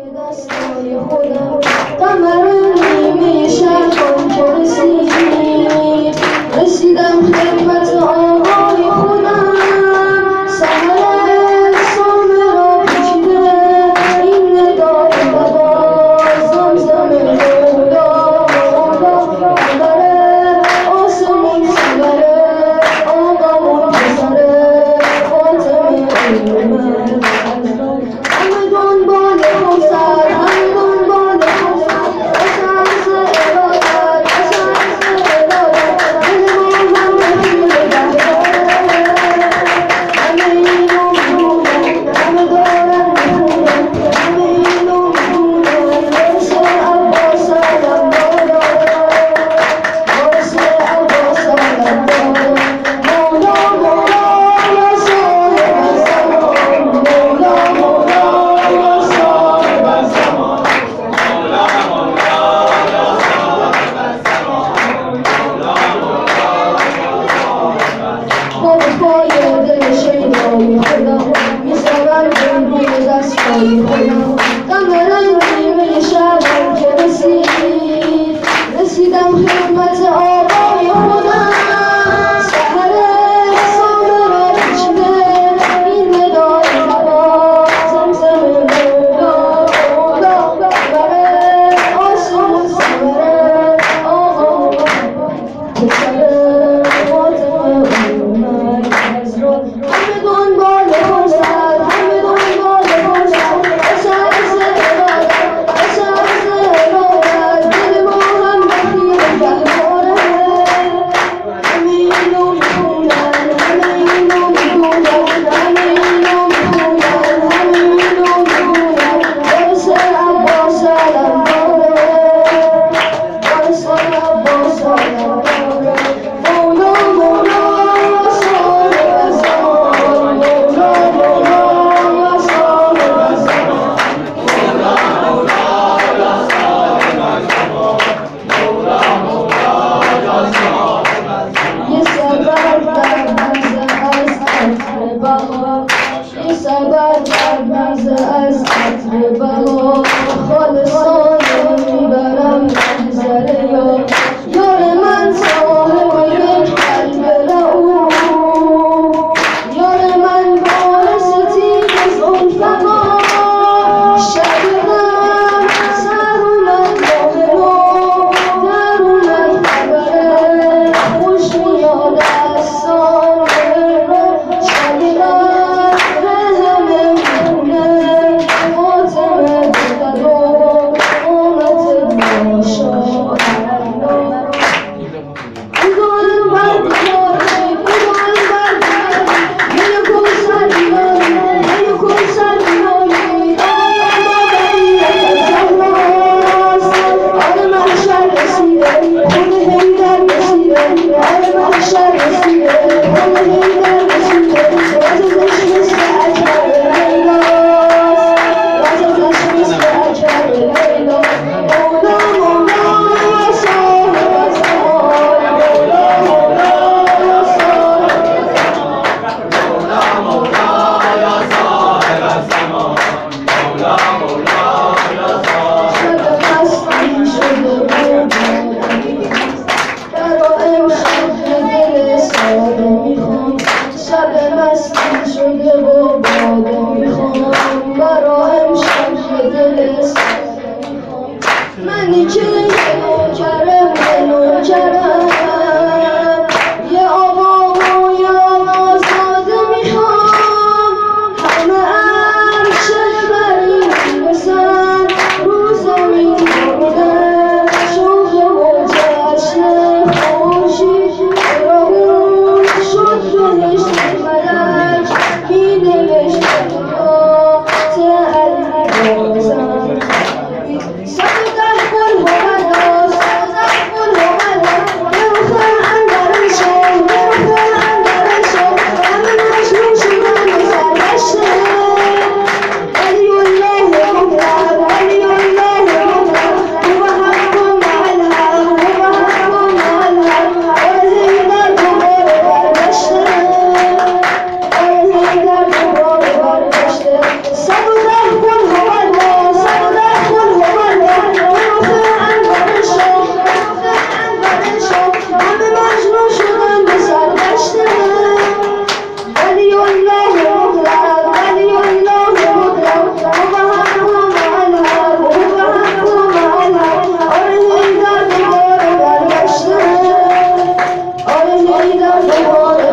دستای خودم قمر نیمه شب که رسیدم خدمت آقای خودم سحر سامه را پیچیده این ندای بابا زمزم مولا مولا ببره آسمون سبره آقامون پسره خاتم علم همه دنبال خونسر همه دنبال خونسر اساس ارادت اساس ارادت دل ما همه خیلی بهره همه اینو میدونن همه دارن میخونن همه اینو میدونن وارث عباس علمدارا وارث عباس علمدارا مولا مولا یا صاحب الزمان مولا مولا یا صاحب الزمان با پای دل شیدای خودم می‌زنم روی دستای خودم قمر نیمه شبم که رسیدم خدمت آقای خودم سحر سامه را پیچیده این ندای بابا زمزم مولا مولا ببره آسمون سبره آقا پسره خاتم علومک از رو همه دنبال خونسر همه دنبال خونسر اساس ارادت اساس ارادت دل ما هم بخیل گهواره همه اینو میخونن همه اینو میدونن همه اینو میدونن همه اینو میدونن وارث عباس علمداره وارث عباس علمداره مولا مولا یا صاحب الزمان مولا مولا یا صاحب الزمان یه سبب در میزه از عطر بهار یه سبب در میزه از عطر بهار خالصانه میبرم محضر یار من صاحب یک قلب رعوف یار من باعث تیغ زلفقار شب غم سر اومد راه نو در اومد خبره خوش میاد از سامه رو شب غم همه میخونه خاتمه بدر و قامت ماشاءالله بودن بردیاری بودن بردیاری یه کل سردیاری یه کل سردیاری آقای بابایی زماست آل محشر رسیده خود حیدر رسیده آل محشر رسیده خود حیدر رسیده واسه مثل اکبر لیلاست واسه مثل اکبر لیلا مولا مولا یا صاحب الزمان مولا مولا یا صاحب شب مستی شده بود برا امشب به دل ساده میخوام شب مستی شده و باده میخوام برا امشب به دل ساده میخوام منی که یه نوکرم یه نوکرم یه آقا و یه آقازاده میخوام همه عرشه بری بسن رو زمین مونده شوق و جشن خورشید چرا اون شد بهشت ملک بی نوشت علی بازم 110 گل Thank you.